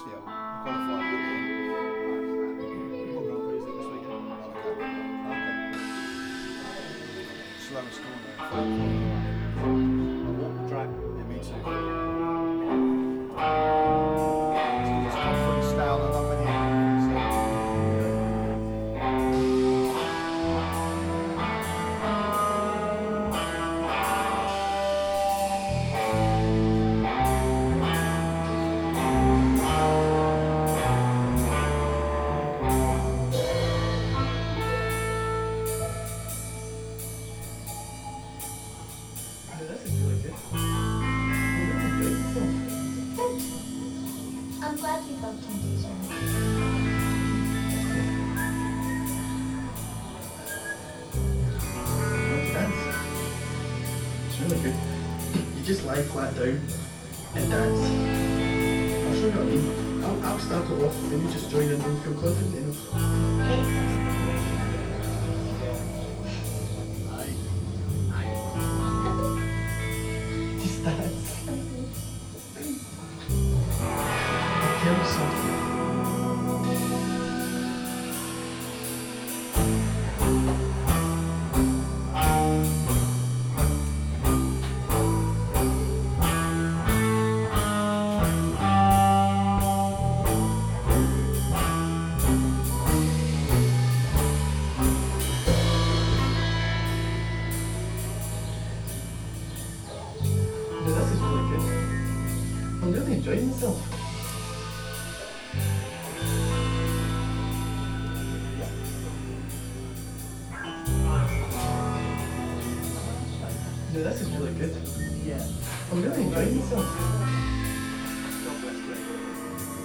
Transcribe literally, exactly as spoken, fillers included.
finished the qualified earlier. What Grand Prix is it this weekend? Okay. Slowest corner. Walk the track. Yeah, me too. So this conference style and up in here. I'm glad you felt temptation. Dance. It's really good. You just lie flat down and dance. I'll show you what I mean. I'll, I'll start it off, then you just join in and feel confident enough. Aye. Aye. Just dance. I'll tell you something. No, this is really good. I'm really enjoying myself. No, this is really good. Yeah. I'm really enjoying myself.